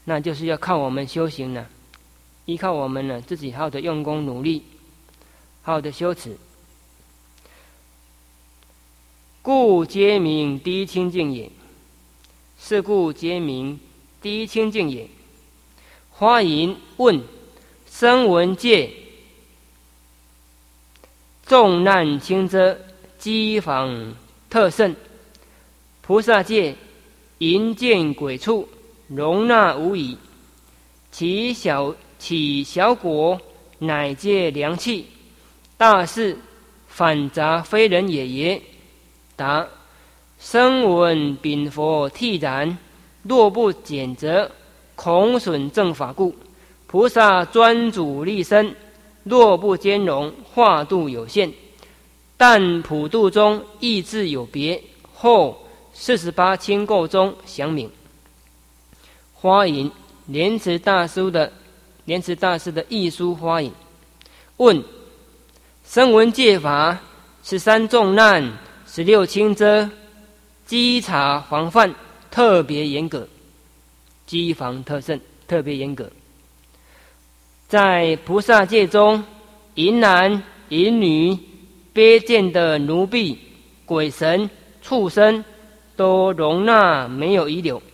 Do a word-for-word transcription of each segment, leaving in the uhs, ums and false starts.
那就是要靠我们修行了，依靠我们呢自己好的用功努力，好的修持。故皆名第一清净也，是故皆名第一清净也。花银问：声闻界众难轻遮，机房特甚；菩萨界淫见鬼畜，容纳无已。其小其小果，乃皆良器；大事反杂非人也耶？答：声闻禀佛惕然，若不减则，恐损正法故。菩萨专主立身，若不兼容，化度有限。但普度中意志有别，后四十八轻垢中详明。花引莲池大师的莲池大师的译书花引问：声闻戒法，十三重难，十六轻遮，稽查防范特别严格，机防特甚，特别严格。在菩萨界中，淫男、淫女、卑贱的奴婢、鬼神、畜生，都容纳没有遗留。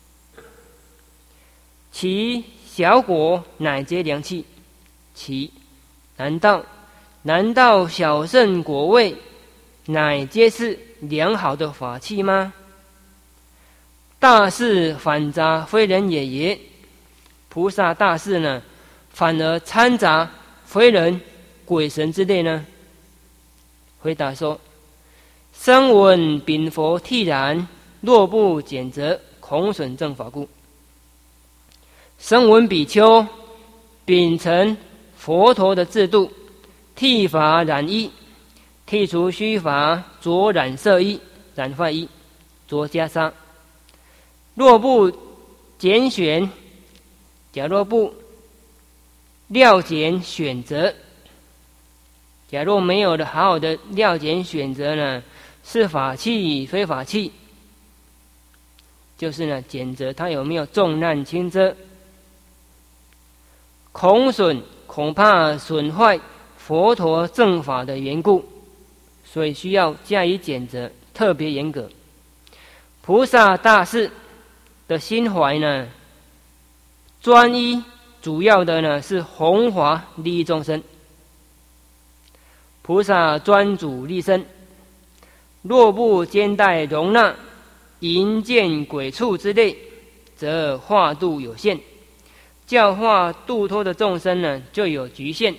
其小果乃皆良器。其难道难道小圣果位乃皆是良好的法器吗？大事反杂非人也耶？菩萨大事呢，反而掺杂非人、鬼神之类呢？回答说：声闻禀佛惕然，若不减则，恐损正法故。声闻比丘秉承佛陀的制度，剃发染衣，剔除须发，着染色衣、染坏衣，着袈裟。若不拣选，假若不料拣选择，假若没有的好好的料拣选择呢，是法器非法器，就是呢检择它有没有重难轻遮，恐损恐怕损坏佛陀正法的缘故，所以需要加以检择，特别严格。菩萨大士的心怀呢，专一主要的呢是弘华利益众生。菩萨专主立身，若不兼待容纳淫见鬼畜之类，则化度有限，教化度脱的众生呢就有局限。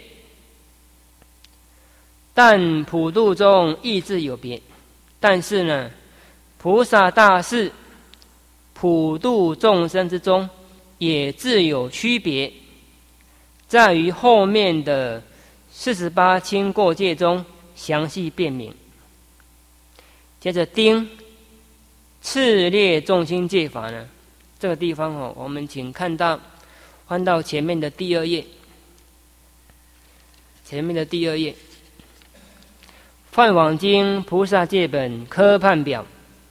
但普度中意志有别，但是呢，菩萨大士普度众生之中也自有区别，在于后面的四十八轻过戒中详细辨明。接着丁次列众轻戒法呢，这个地方哦，我们请看到翻到前面的第二页，前面的第二页，梵网经菩萨戒本科判表。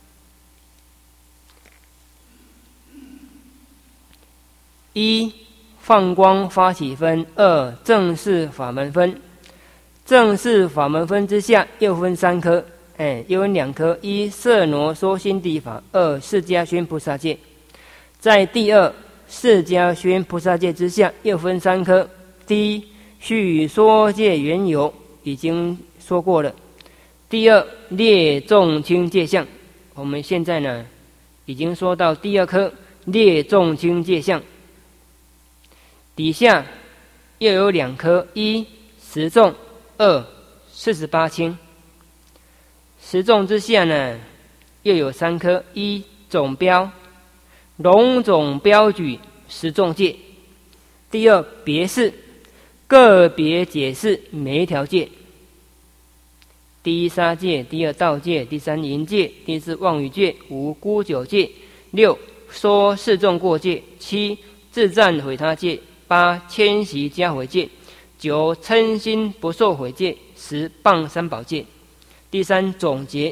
一、放光发起分；二、正式法门分。正式法门分之下又分三科，哎，又分两科：一、摄挪说心地法；二、释迦宣菩萨戒。在第二释迦宣菩萨戒之下又分三科。第一，续说戒缘由，已经说过了。第二，列众轻戒相，我们现在呢已经说到第二科列众轻戒相。底下又有两科：一、十众；二、四十八轻。十众之下呢，又有三科：一、总标，笼总标举十众戒；第二，别释，个别解释每一条戒。第一杀戒，第二盗戒，第三淫戒，第四妄语戒，五沽酒戒，六说示众过戒，七自赞毁他戒，八迁徙加毁戒，九嗔心不受毁戒，十谤三宝戒。第三总结，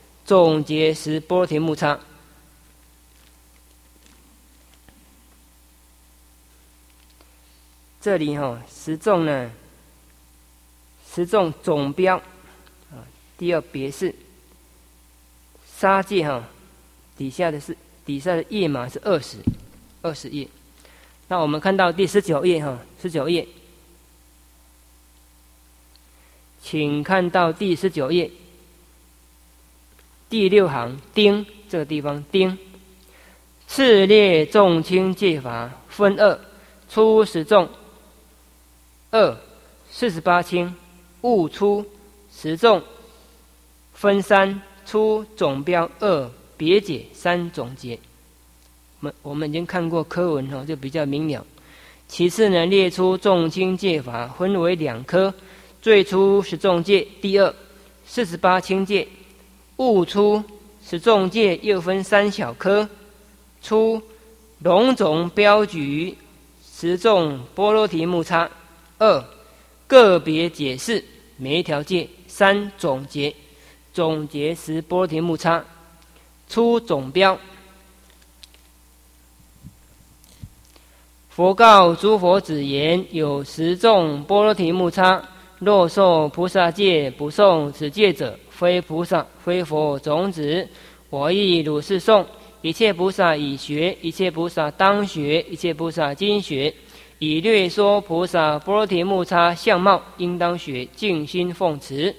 总结十波罗提木叉。 这里哈、哦，十众呢，十众总标啊，第二别是杀戒哈，底下的是底下的页码是二十，二十页。那我们看到第十九页哈，十九页，请看到第十九页第六行丁这个地方丁，次列众轻戒法分二，初十众二四十八轻，勿出十众分三，出总标二别解三总结。我们我们已经看过科文哈，就比较明了。其次呢，列出众轻戒法分为两科，最初十众戒，第二四十八轻戒。勿出十众戒又分三小科，出笼总标举十众波罗提木叉，二个别解释每一条戒，三总结总结十波罗提木叉，出总标。佛告诸佛子言：有十众波罗提木叉，若受菩萨戒不诵此戒者，非菩萨非佛种子。我亦如是诵。一切菩萨已学，一切菩萨当学，一切菩萨今学。以略说菩萨波罗提木叉相貌，应当学，静心奉持。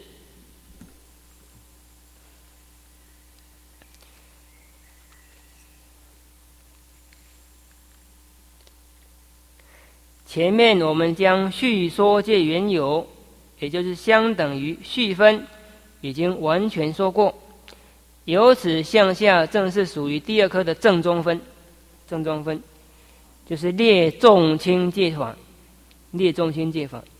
前面我们将续说戒缘由，也就是相等于续分，已经完全说过。由此向下，正是属于第二科的正中分。正中分就是列众轻戒法，列众轻戒法。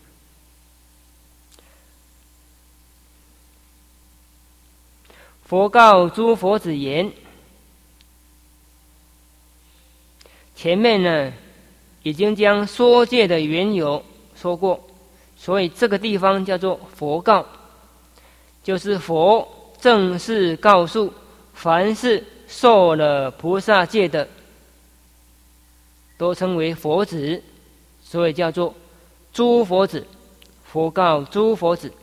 佛告诸佛子言：前面呢已经将说戒的缘由说过，所以这个地方叫做佛告，就是佛正式告诉凡是受了菩萨戒的，都称为佛子，所以叫做诸佛子。佛告诸佛子。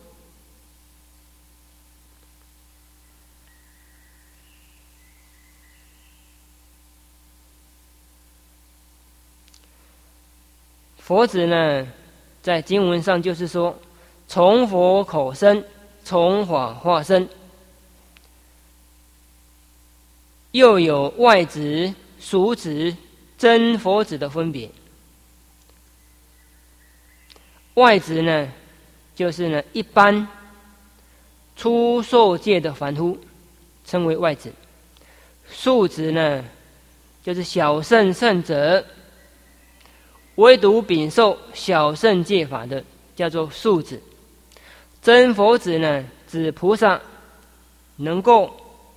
佛子呢，在经文上就是说，从佛口生，从法化身，又有外子、俗子、真佛子的分别。外子呢，就是呢一般初受戒的凡夫，称为外子；俗子呢，就是小圣圣者，唯独秉受小圣戒法的，叫做俗子。真佛子呢，指菩萨能够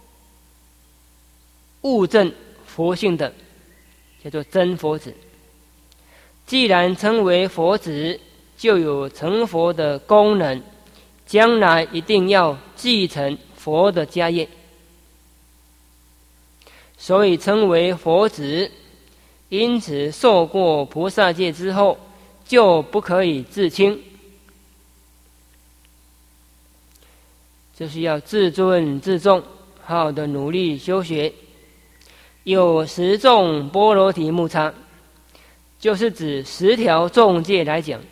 悟证佛性的，叫做真佛子。既然称为佛子，就有成佛的功能，将来一定要继承佛的家业，所以称为佛子。因此受过菩萨戒之后，就不可以自轻，就是要自尊自重，好好的努力修学。有十众波罗提木叉，就是指十条众戒来讲。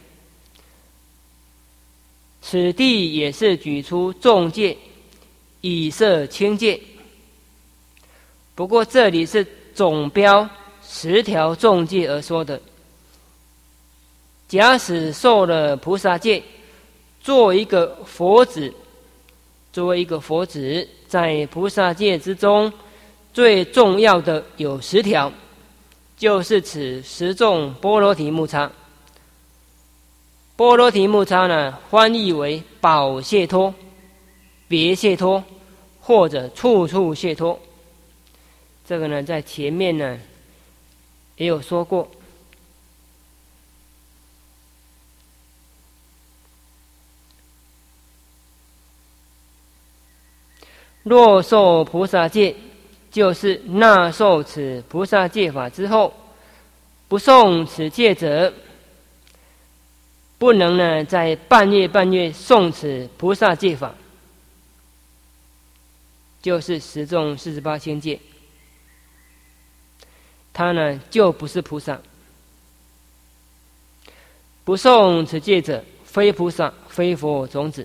此地也是举出众戒，以摄轻戒。不过这里是总标十条众戒而说的。假使受了菩萨戒，做一个佛子，作为一个佛子，在菩萨戒之中，最重要的有十条，就是此十众波罗提木叉。波罗提木叉呢，翻译为宝解脱、别解脱或者处处解脱。这个呢，在前面呢也有说过。若受菩萨戒，就是纳受此菩萨戒法之后，不诵此戒者， 不能呢在半月半月诵持菩萨戒法，就是十种四十八千戒，他呢就不是菩萨。不诵此戒者，非菩萨，非佛种子。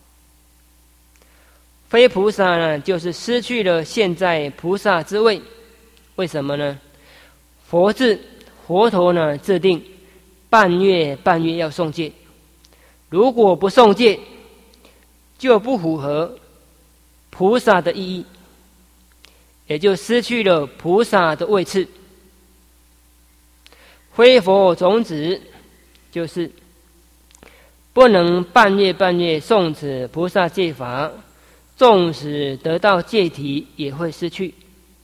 非菩萨呢，就是失去了现在菩萨之位。为什么呢？佛制佛陀呢制定半月半月要诵戒，如果不诵戒，就不符合菩萨的意义，也就失去了菩萨的位次。非佛种子就是不能半月半月诵持菩萨戒法，纵使得到戒体也会失去。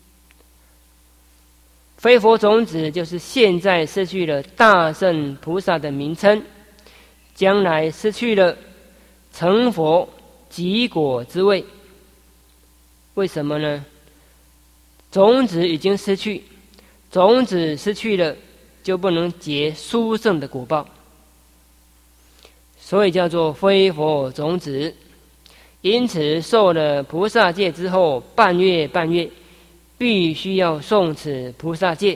非佛种子就是现在失去了大圣菩萨的名称，将来失去了成佛极果之位。为什么呢？种子已经失去，种子失去了，就不能结殊胜的果报，所以叫做非佛种子。因此受了菩萨戒之后，半月半月必须要诵持菩萨戒，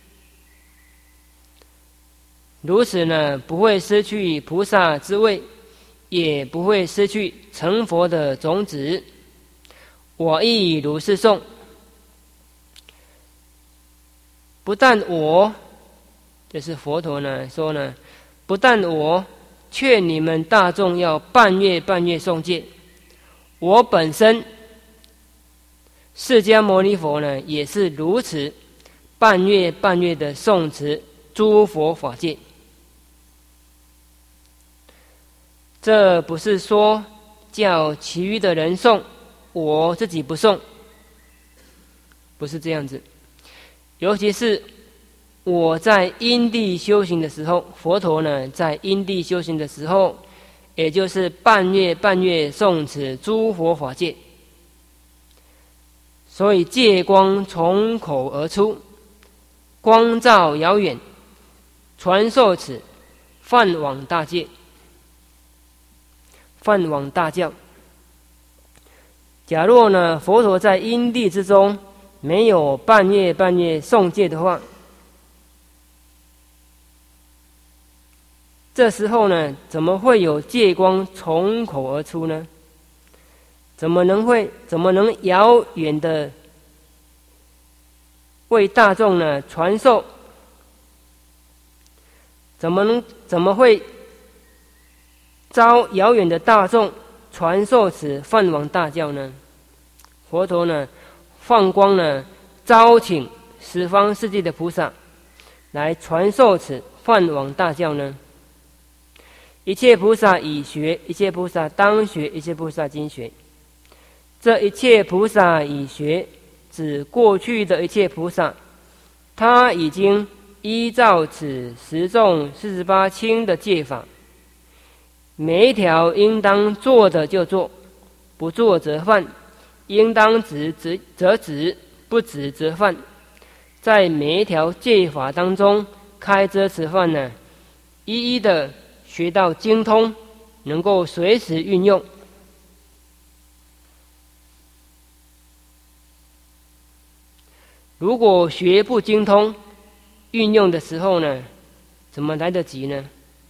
如此呢，不会失去菩萨之位，也不会失去成佛的种子。我亦如是诵。不但我，就是佛陀呢说呢，不但我劝你们大众要半月半月诵戒，我本身释迦牟尼佛呢也是如此，半月半月的诵持诸佛法戒。这不是说叫其余的人诵，我自己不诵，不是这样子。尤其是我在因地修行的时候，佛陀呢在因地修行的时候，也就是半月半月诵持诸佛法戒，所以戒光从口而出，光照遥远，传授此梵网大戒，梵网大教。假若呢佛陀在因地之中没有半月半月诵戒的话，这时候呢怎么会有戒光从口而出呢？怎么能会怎么能遥远的为大众呢传授？怎么能怎么会招遥远的大众传授此梵网大教呢？佛陀呢放光呢招请十方世界的菩萨来传授此梵网大教呢？一切菩萨已学，一切菩萨当学，一切菩萨今学。这一切菩萨已学，指过去的一切菩萨，他已经依照此十众四十八轻的戒法，每一条应当做的就做，不做则犯；应当止则止，不止则犯。在每一条戒法当中开遮持犯呢，一一的学到精通，能够随时运用。如果学不精通，运用的时候呢，怎么来得及呢？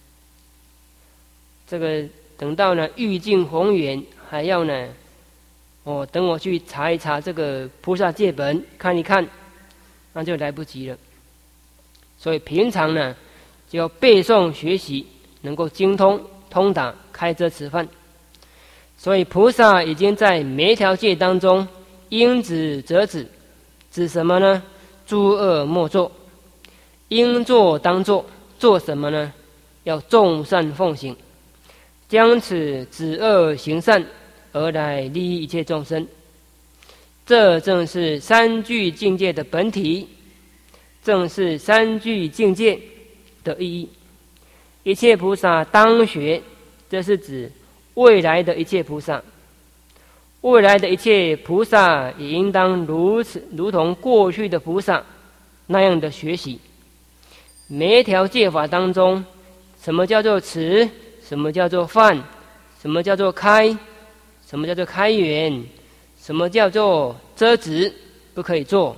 这个等到呢欲尽宏远，还要呢，哦，等我去查一查这个菩萨戒本，看一看，那就来不及了。所以平常呢，就要背诵学习，能够精通通达，开遮持犯。所以菩萨已经在每一条戒当中应止则止。指什么呢？诸恶莫作，应做当做。做什么呢？要众善奉行，将此止恶行善，而来利益一切众生。这正是三具境界的本体，正是三具境界的意义。一切菩萨当学，这是指未来的一切菩萨。未来的一切菩萨也应当如此，如同过去的菩萨那样的学习。每一条戒法当中， 什么叫做持，什么叫做犯，什么叫做开，什么叫做开源，什么叫做遮止，不可以做。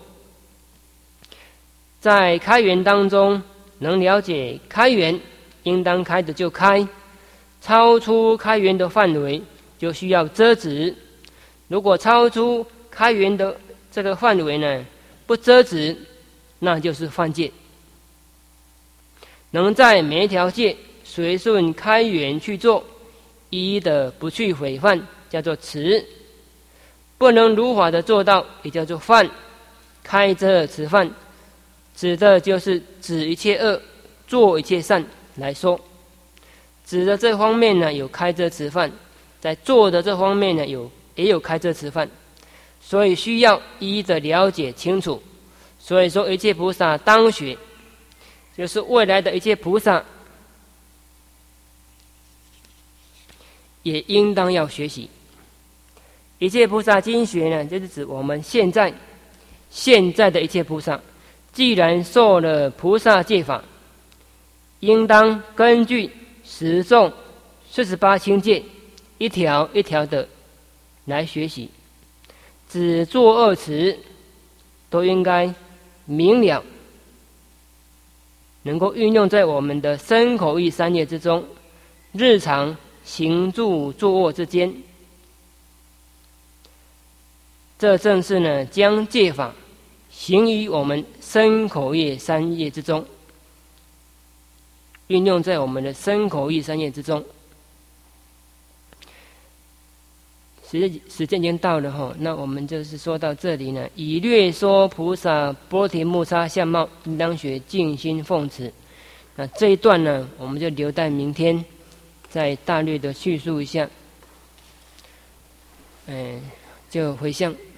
在开源当中，能了解开源应当开的就开，超出开源的范围就需要遮止。如果超出开源的这个范围呢，不遮止，那就是犯戒。能在每一条戒随顺开源去做，一一的不去毁犯，叫做持；不能如法的做到，也叫做犯。开遮持犯，指的就是止一切恶，做一切善来说。指的这方面呢，有开遮持犯；在做的这方面呢，有也有开遮持犯。所以需要一一的了解清楚。所以说，一切菩萨当学，就是未来的一切菩萨也应当要学习。一切菩萨经学呢，就是指我们现在现在的一切菩萨，既然受了菩萨戒法，应当根据十众四十八轻戒，一条一条的来学习。只做二持都应该明了，能够运用在我们的身口意三业之中，日常行住坐卧之间。这正是呢，将戒法行于我们身口意三业之中，运用在我们的身口意三业之中。时时间已经到了哈，那我们就是说到这里呢，以略说菩萨波提穆沙相貌，应当学静心奉持。那这一段呢，我们就留待明天再大略的叙述一下。嗯，就回向。